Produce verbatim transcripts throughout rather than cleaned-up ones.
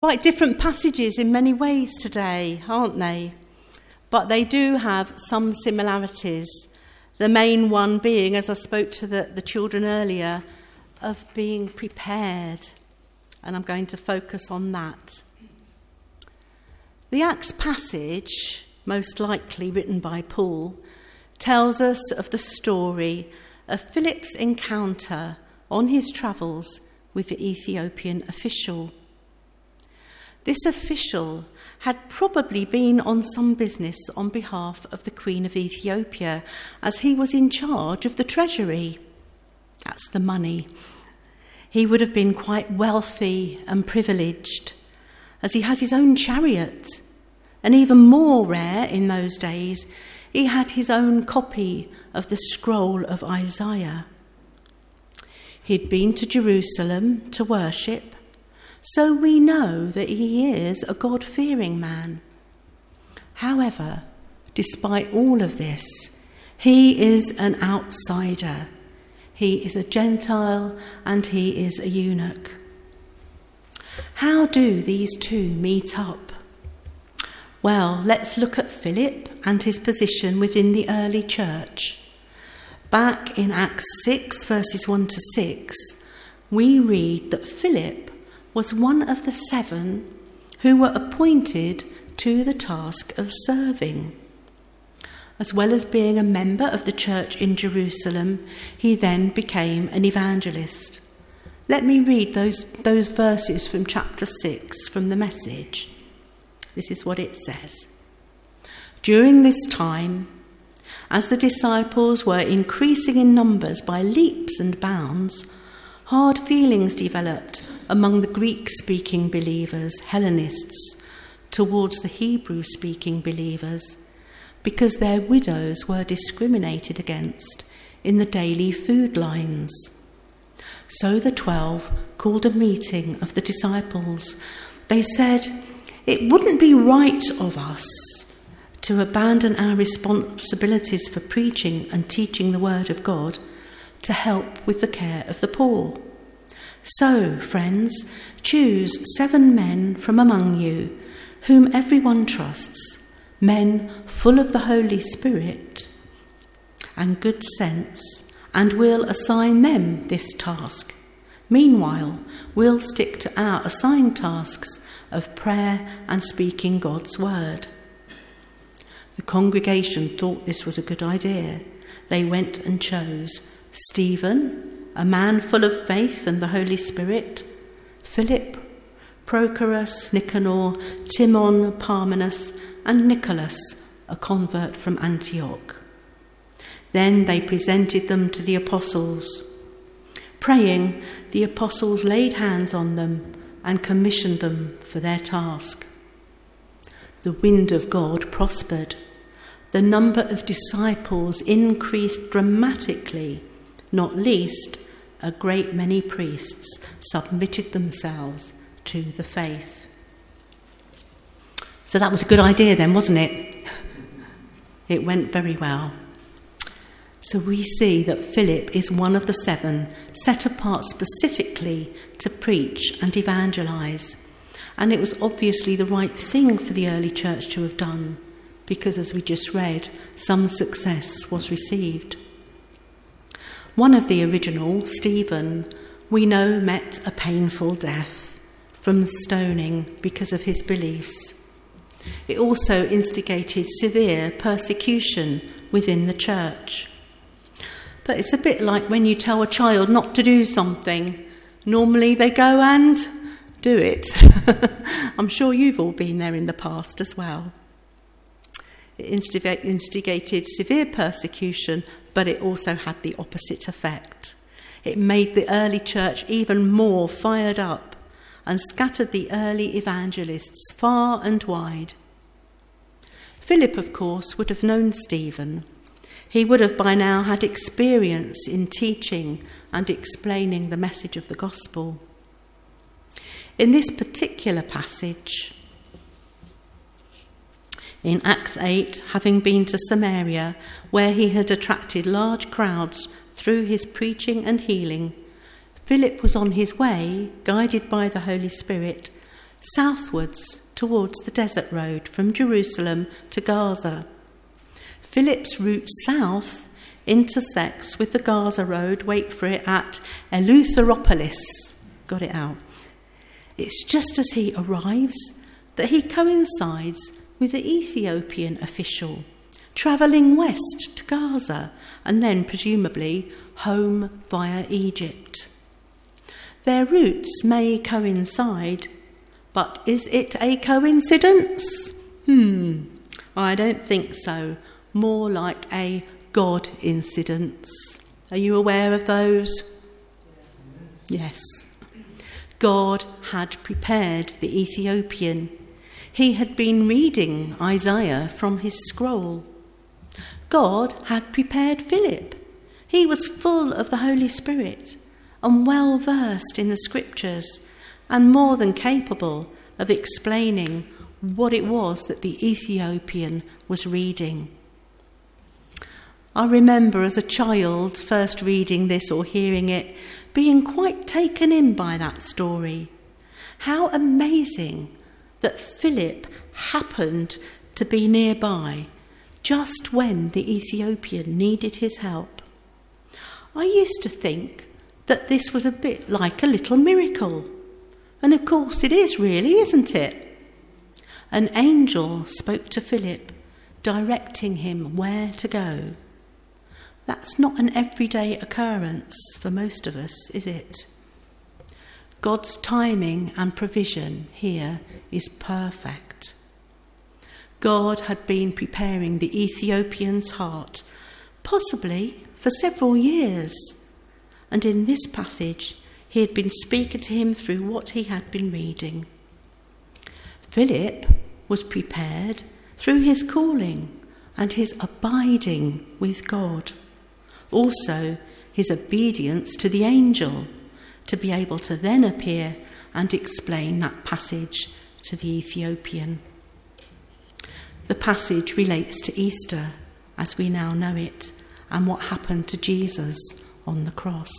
Quite different passages in many ways today, aren't they? But they do have some similarities. The main one being, as I spoke to the, the children earlier, of being prepared. And I'm going to focus on that. The Acts passage, most likely written by Paul, tells us of the story of Philip's encounter on his travels with the Ethiopian official. This official had probably been on some business on behalf of the Queen of Ethiopia, as he was in charge of the treasury. That's the money. He would have been quite wealthy and privileged, as he has his own chariot. And even more rare in those days, he had his own copy of the scroll of Isaiah. He'd been to Jerusalem to worship, so we know that he is a God-fearing man. However, despite all of this, he is an outsider. He is a Gentile and he is a eunuch. How do these two meet up? Well, let's look at Philip and his position within the early church. Back in Acts six, verses one to six, we read that Philip was one of the seven who were appointed to the task of serving. As well as being a member of the church in Jerusalem, he then became an evangelist. Let me read those, those verses from chapter six from the Message. This is what it says. During this time, as the disciples were increasing in numbers by leaps and bounds, hard feelings developed among the Greek-speaking believers, Hellenists, towards the Hebrew-speaking believers, because their widows were discriminated against in the daily food lines. So the twelve called a meeting of the disciples. They said, "It wouldn't be right of us to abandon our responsibilities for preaching and teaching the word of God to help with the care of the poor. So, friends, choose seven men from among you, whom everyone trusts, men full of the Holy Spirit and good sense, and we'll assign them this task. Meanwhile, we'll stick to our assigned tasks of prayer and speaking God's word." The congregation thought this was a good idea. They went and chose Stephen, a man full of faith and the Holy Spirit, Philip, Prochorus, Nicanor, Timon, Parmenas, and Nicholas, a convert from Antioch. Then they presented them to the apostles. Praying, the apostles laid hands on them and commissioned them for their task. The wind of God prospered. The number of disciples increased dramatically. Not least, a great many priests submitted themselves to the faith. So that was a good idea then, wasn't it? It went very well. So we see that Philip is one of the seven set apart specifically to preach and evangelise. And it was obviously the right thing for the early church to have done, because as we just read, some success was received. One of the original, Stephen, we know met a painful death from stoning because of his beliefs. It also instigated severe persecution within the church. But it's a bit like when you tell a child not to do something. Normally they go and do it. I'm sure you've all been there in the past as well. It instigated severe persecution, but it also had the opposite effect. It made the early church even more fired up and scattered the early evangelists far and wide. Philip, of course, would have known Stephen. He would have by now had experience in teaching and explaining the message of the gospel. In this particular passage, in Acts eight, having been to Samaria, where he had attracted large crowds through his preaching and healing, Philip was on his way, guided by the Holy Spirit, southwards towards the desert road from Jerusalem to Gaza. Philip's route south intersects with the Gaza road, wait for it, at Eleutheropolis. Got it out. It's just as he arrives that he coincides with the Ethiopian official, travelling west to Gaza and then presumably home via Egypt. Their routes may coincide, but is it a coincidence? Hmm, I don't think so. More like a God incidence. Are you aware of those? Yes. God had prepared the Ethiopian. He had been reading Isaiah from his scroll. God had prepared Philip. He was full of the Holy Spirit and well versed in the scriptures and more than capable of explaining what it was that the Ethiopian was reading. I remember as a child first reading this or hearing it, being quite taken in by that story. How amazing that Philip happened to be nearby just when the Ethiopian needed his help. I used to think that this was a bit like a little miracle. And of course it is really, isn't it? An angel spoke to Philip, directing him where to go. That's not an everyday occurrence for most of us, is it? God's timing and provision here is perfect. God had been preparing the Ethiopian's heart, possibly for several years, and in this passage he had been speaking to him through what he had been reading. Philip was prepared through his calling and his abiding with God. Also, his obedience to the angel to be able to then appear and explain that passage to the Ethiopian. The passage relates to Easter, as we now know it, and what happened to Jesus on the cross.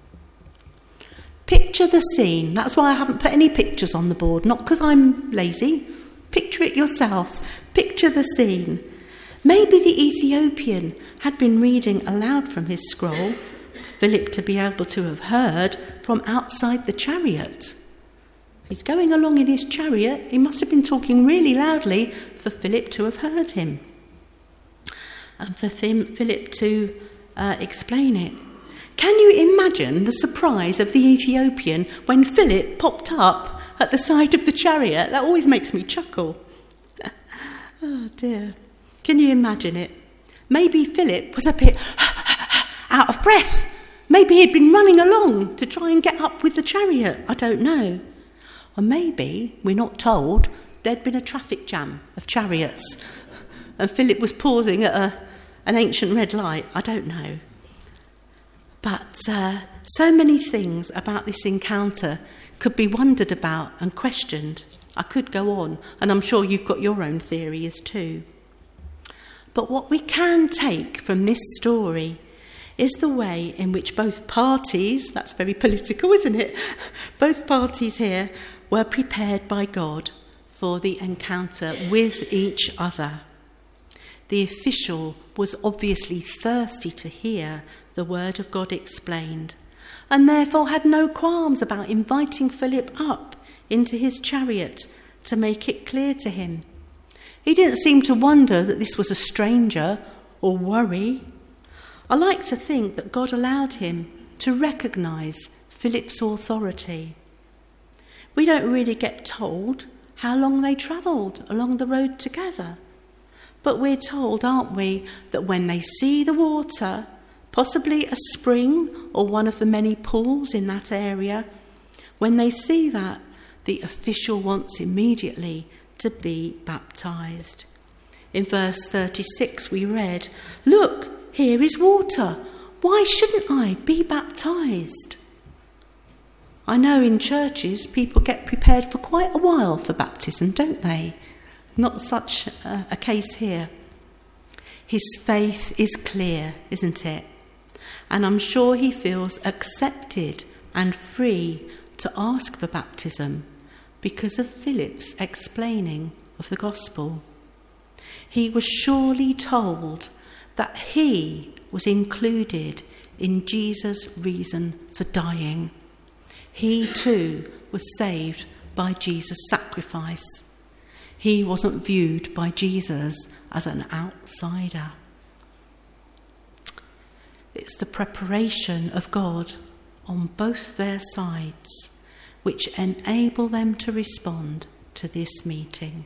Picture the scene. That's why I haven't put any pictures on the board, not because I'm lazy. Picture it yourself. Picture the scene. Maybe the Ethiopian had been reading aloud from his scroll, Philip to be able to have heard from outside the chariot. He's going along in his chariot. He must have been talking really loudly for Philip to have heard him, and for Philip to uh, explain it. Can you imagine the surprise of the Ethiopian when Philip popped up at the side of the chariot? That always makes me chuckle. Oh dear. Can you imagine it? Maybe Philip was a bit out of breath. Maybe he'd been running along to try and get up with the chariot. I don't know. Or maybe, we're not told, there'd been a traffic jam of chariots and Philip was pausing at a, an ancient red light. I don't know. But uh, so many things about this encounter could be wondered about and questioned. I could go on, and I'm sure you've got your own theories too. But what we can take from this story is the way in which both parties, that's very political, isn't it? Both parties here were prepared by God for the encounter with each other. The official was obviously thirsty to hear the word of God explained, and therefore had no qualms about inviting Philip up into his chariot to make it clear to him. He didn't seem to wonder that this was a stranger or worry. I like to think that God allowed him to recognise Philip's authority. We don't really get told how long they travelled along the road together, but we're told, aren't we, that when they see the water, possibly a spring or one of the many pools in that area, when they see that, the official wants immediately to be baptised. In verse thirty-six we read, "Look, here is water. Why shouldn't I be baptised?" I know in churches people get prepared for quite a while for baptism, don't they? Not such a, a case here. His faith is clear, isn't it? And I'm sure he feels accepted and free to ask for baptism because of Philip's explaining of the gospel. He was surely told that he was included in Jesus' reason for dying. He too was saved by Jesus' sacrifice. He wasn't viewed by Jesus as an outsider. It's the preparation of God on both their sides which enable them to respond to this meeting.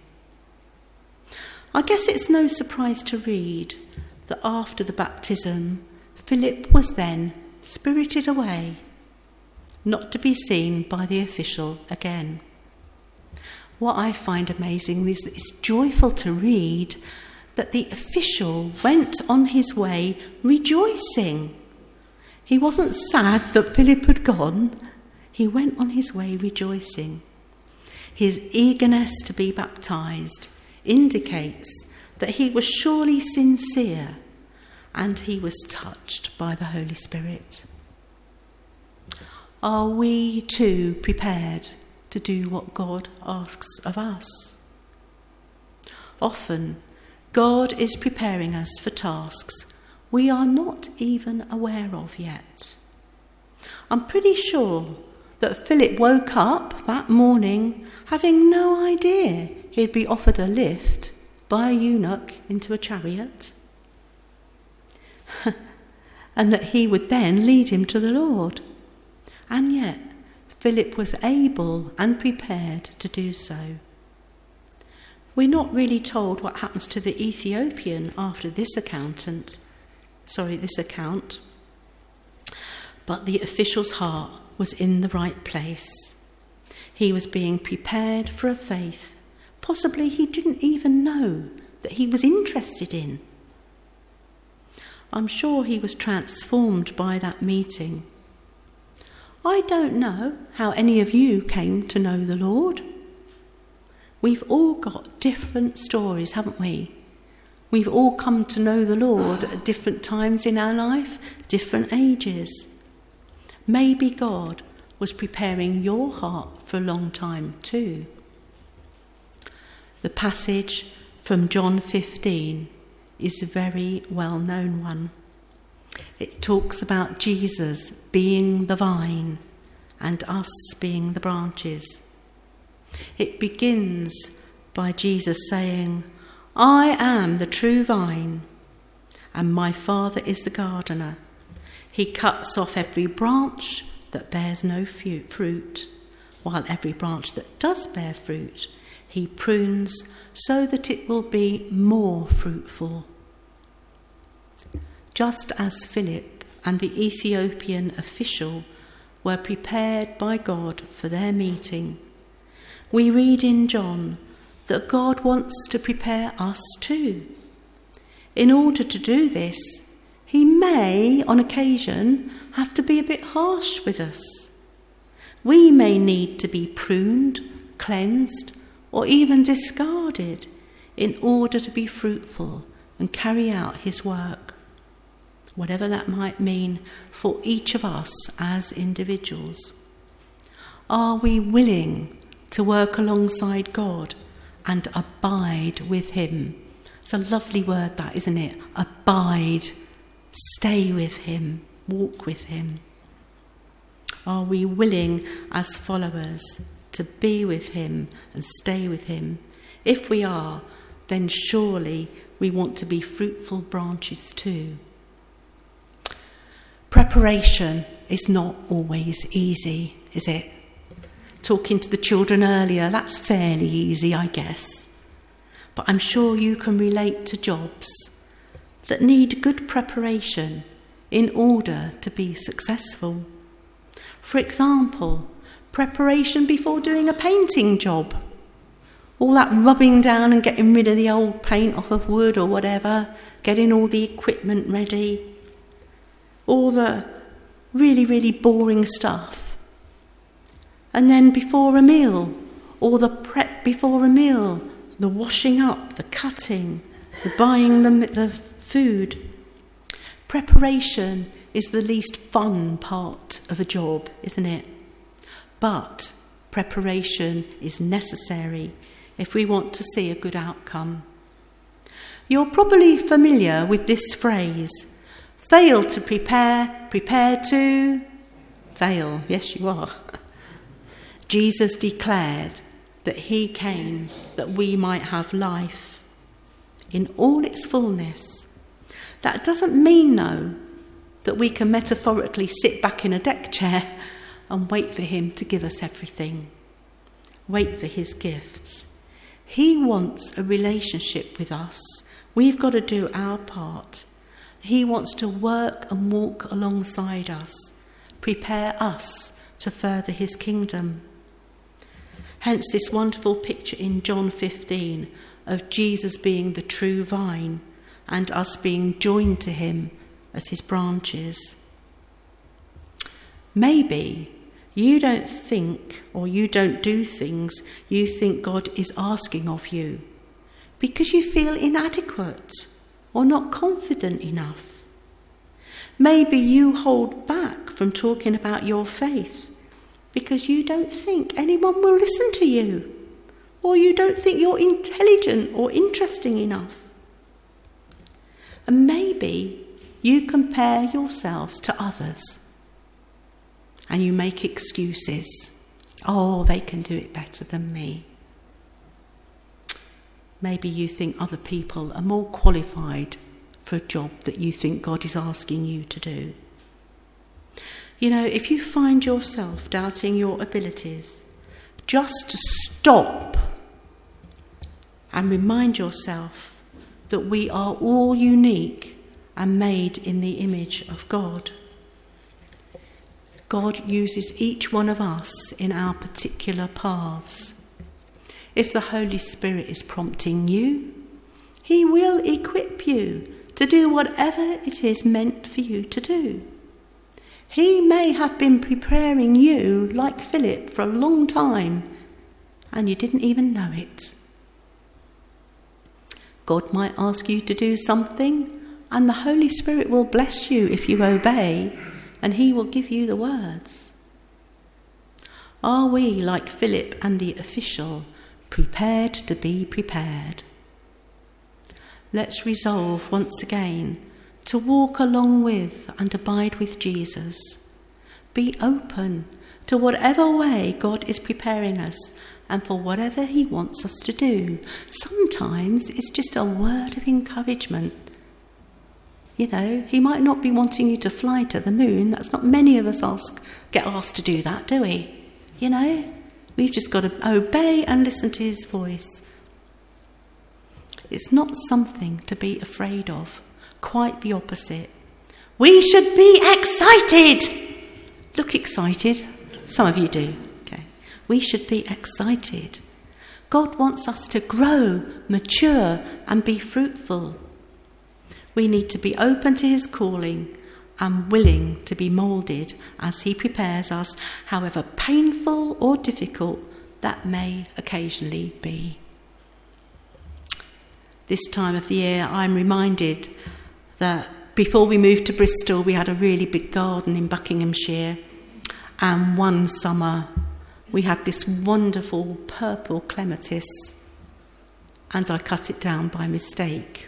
I guess it's no surprise to read that after the baptism, Philip was then spirited away, not to be seen by the official again. What I find amazing is that it's joyful to read that the official went on his way rejoicing. He wasn't sad that Philip had gone. He went on his way rejoicing. His eagerness to be baptised indicates that he was surely sincere and he was touched by the Holy Spirit. Are we too prepared to do what God asks of us? Often, God is preparing us for tasks we are not even aware of yet. I'm pretty sure that Philip woke up that morning having no idea he'd be offered a lift by a eunuch into a chariot, and that he would then lead him to the Lord. And yet, Philip was able and prepared to do so. We're not really told what happens to the Ethiopian after this accountant, sorry, this account, but the official's heart was in the right place. He was being prepared for a faith possibly he didn't even know that he was interested in. I'm sure he was transformed by that meeting. I don't know how any of you came to know the Lord. We've all got different stories, haven't we? We've all come to know the Lord at different times in our life, different ages. Maybe God was preparing your heart for a long time too. The passage from John fifteen is a very well-known one. It talks about Jesus being the vine and us being the branches. It begins by Jesus saying, "I am the true vine, and my Father is the gardener. He cuts off every branch that bears no fruit, while every branch that does bear fruit, he prunes so that it will be more fruitful." Just as Philip and the Ethiopian official were prepared by God for their meeting, we read in John that God wants to prepare us too. In order to do this, he may, on occasion, have to be a bit harsh with us. We may need to be pruned, cleansed, or even discarded in order to be fruitful and carry out his work, whatever that might mean for each of us as individuals. Are we willing to work alongside God and abide with him? It's a lovely word, that, isn't it? Abide. Stay with him. Walk with him. Are we willing as followers to be with him and stay with him? If we are, then surely we want to be fruitful branches too. Preparation is not always easy, is it? Talking to the children earlier, that's fairly easy, I guess. But I'm sure you can relate to jobs that need good preparation in order to be successful. For example, preparation before doing a painting job. All that rubbing down and getting rid of the old paint off of wood or whatever, getting all the equipment ready. All the really, really boring stuff. And then before a meal, all the prep before a meal, the washing up, the cutting, the buying the, the food. Preparation is the least fun part of a job, isn't it? But Preparation is necessary if we want to see a good outcome. You're probably familiar with this phrase, fail to prepare, prepare to fail. Yes, you are. Jesus declared that he came that we might have life in all its fullness. That doesn't mean, though, that we can metaphorically sit back in a deck chair and wait for him to give us everything. Wait for his gifts. He wants a relationship with us. We've got to do our part. He wants to work and walk alongside us, prepare us to further his kingdom. Hence this wonderful picture in John fifteen of Jesus being the true vine and us being joined to him as his branches. Maybe you don't think or you don't do things you think God is asking of you because you feel inadequate or not confident enough. Maybe you hold back from talking about your faith because you don't think anyone will listen to you, or you don't think you're intelligent or interesting enough. And maybe you compare yourselves to others and you make excuses. Oh, they can do it better than me. Maybe you think other people are more qualified for a job that you think God is asking you to do. You know, if you find yourself doubting your abilities, just stop and remind yourself that we are all unique and made in the image of God. God uses each one of us in our particular paths. If the Holy Spirit is prompting you, he will equip you to do whatever it is meant for you to do. He may have been preparing you, like Philip, for a long time, and you didn't even know it. God might ask you to do something, and the Holy Spirit will bless you if you obey, and he will give you the words. Are we, like Philip and the official, prepared to be prepared? Let's resolve once again to walk along with and abide with Jesus. Be open to whatever way God is preparing us and for whatever he wants us to do. Sometimes it's just a word of encouragement. You know, he might not be wanting you to fly to the moon. That's not many of us ask, get asked to do that, do we? You know, we've just got to obey and listen to his voice. It's not something to be afraid of. Quite the opposite. We should be excited. Look excited. Some of you do. Okay. We should be excited. God wants us to grow, mature, and be fruitful. We need to be open to his calling and willing to be moulded as he prepares us, however painful or difficult that may occasionally be. This time of the year, I'm reminded that before we moved to Bristol, we had a really big garden in Buckinghamshire. And one summer, we had this wonderful purple clematis, and I cut it down by mistake.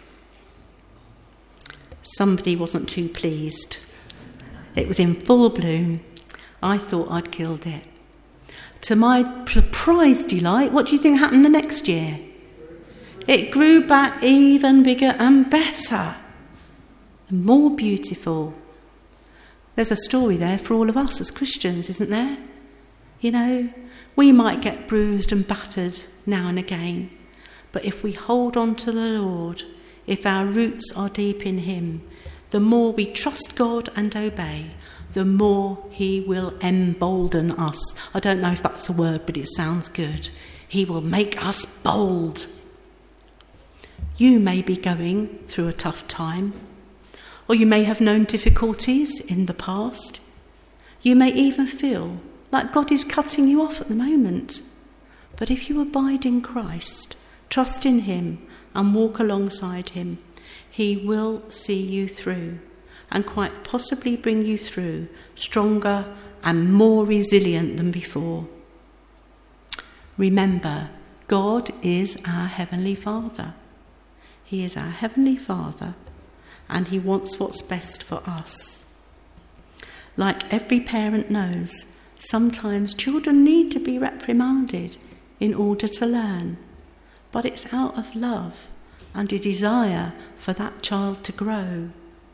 Somebody wasn't too pleased. It was in full bloom. I thought I'd killed it. To my surprised delight, what do you think happened the next year? It grew back even bigger and better, and more beautiful. There's a story there for all of us as Christians, isn't there? You know, we might get bruised and battered now and again, but if we hold on to the Lord, if our roots are deep in him, the more we trust God and obey, the more he will embolden us. I don't know if that's a word, but it sounds good. He will make us bold. You may be going through a tough time, or you may have known difficulties in the past. You may even feel like God is cutting you off at the moment. But if you abide in Christ, trust in him and walk alongside him, he will see you through and quite possibly bring you through stronger and more resilient than before. Remember, God is our Heavenly Father. He is our Heavenly Father, and he wants what's best for us. Like every parent knows, sometimes children need to be reprimanded in order to learn, but it's out of love and a desire for that child to grow.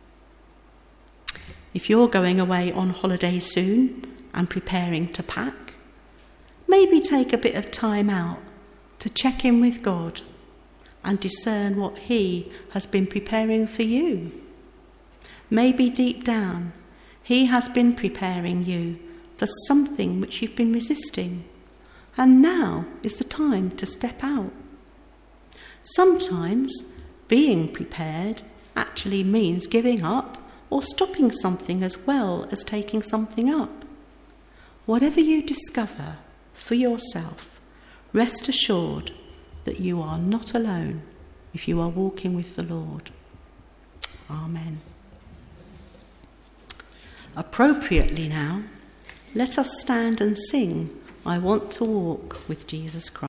If you're going away on holiday soon and preparing to pack, maybe take a bit of time out to check in with God and discern what he has been preparing for you. Maybe deep down, he has been preparing you for something which you've been resisting, and now is the time to step out. Sometimes being prepared actually means giving up or stopping something as well as taking something up. Whatever you discover for yourself, rest assured that you are not alone if you are walking with the Lord. Amen. Appropriately now, let us stand and sing, I Want to Walk with Jesus Christ.